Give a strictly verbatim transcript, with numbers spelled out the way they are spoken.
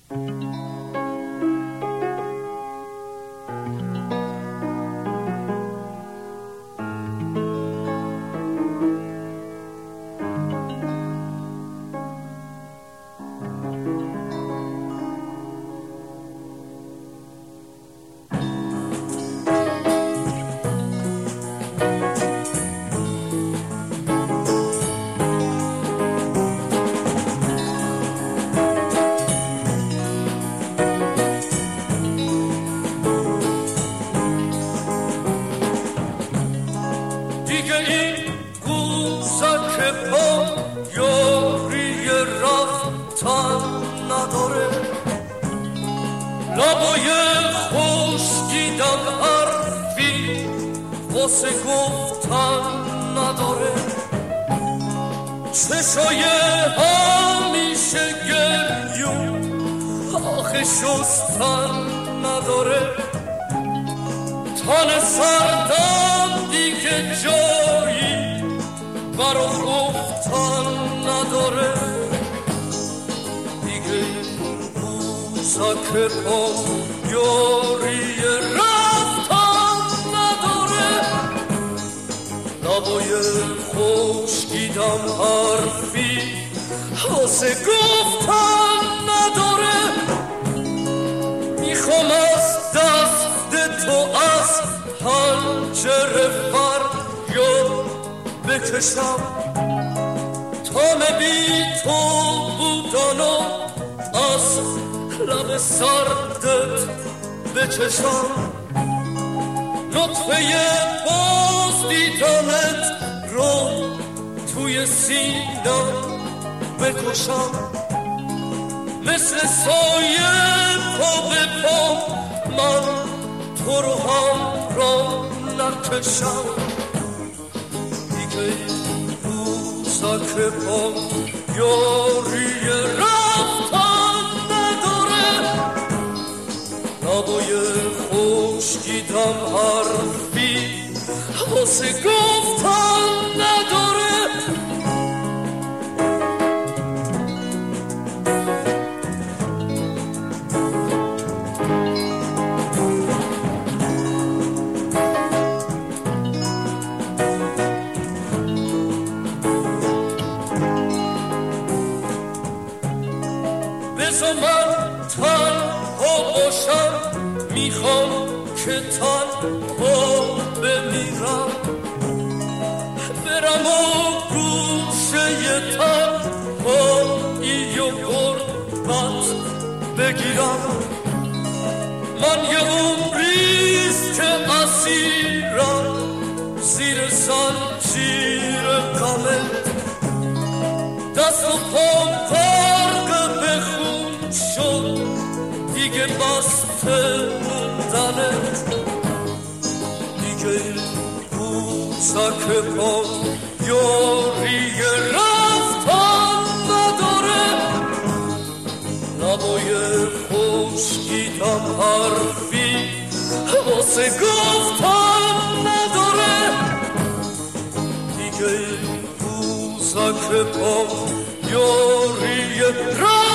واسه گفتن نداره، چشای همیشه گریون آخه شستن نداره، تن سردم دیگه جایی برا گفتن نداره، دیگه روزا که پا یاری لبای خشکیدم حرفی واسه گفتن نداره، میخوام از دست تو از پنجره فریاد بکشم، تا بی تو بودن و از لب سردت بچشم، نطفه باز دیدنت رو توی سینم بکشم، مثل سایه پا به پا من تو رو هم را نکشم، دیگه روزا که پا یاری رفتن نداره، لبای خشکیدم حرفی واسه گفتن نداره. بذار من تنها باشم، میخوام که تنها بمیرم، برم و گوشه تنهایی و غربت بگیرم، من یه عمریست که اسیرم زیر زنجیر غمت، دست و پام غرق به خون شد دیگه بسته موندنت، دیگه روزا که پا یاری رفتن نداره، لبای خشکیدم حرفی واسه گفتن نداره، دیگه روزا که پا یاری رفتن